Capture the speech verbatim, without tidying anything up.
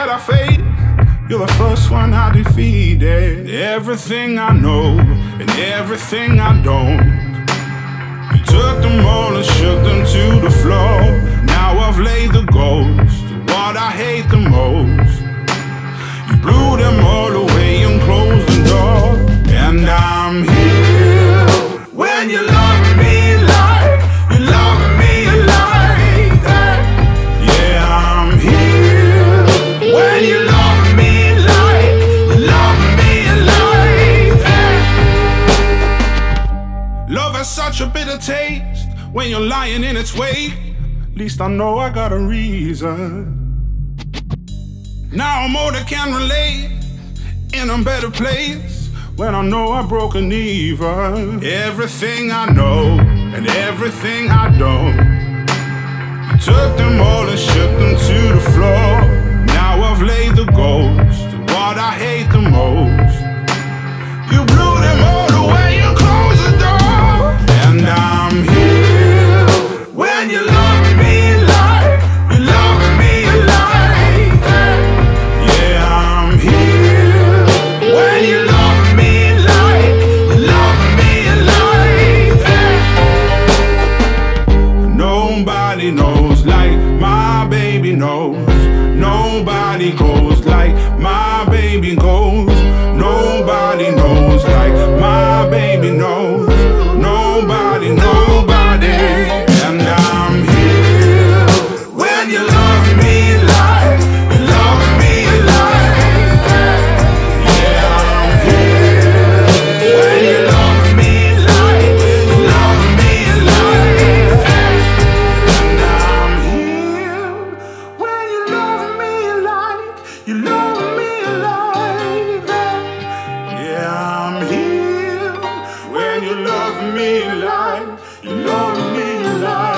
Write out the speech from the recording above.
that I face, you're the first one I defeated. Everything I know and everything I don't, you took them all and shook them to the floor. Now I've laid the ghost to what I hate the most. You blew them all away and closed the door. And I'm here when you love me like you love me like that. Yeah, I'm here when you love me like you love me like that. Love has such a bitter taste when you're lying in its wake. At least I know I got a reason. Now I'm older, can relate, in a better place when I know I broke an even. Everything I know and everything I don't, you took them all and shook them to the floor. Now I've laid the ghost to what I hate the most. You blew them all away and closed the door. And I'm here when you love me like you love me like that. Yeah, I'm here when you love me like you love me like that. Nobody knows like my baby knows. Nobody goes like my baby goes. Nobody knows like my baby knows. Nobody, nobody. And I'm here when you love me like you love me like that. Yeah, I'm here when you love me like you love me like that. And I'm here when you love me like you love me like that. Yeah, I'm here when you love me like you love me like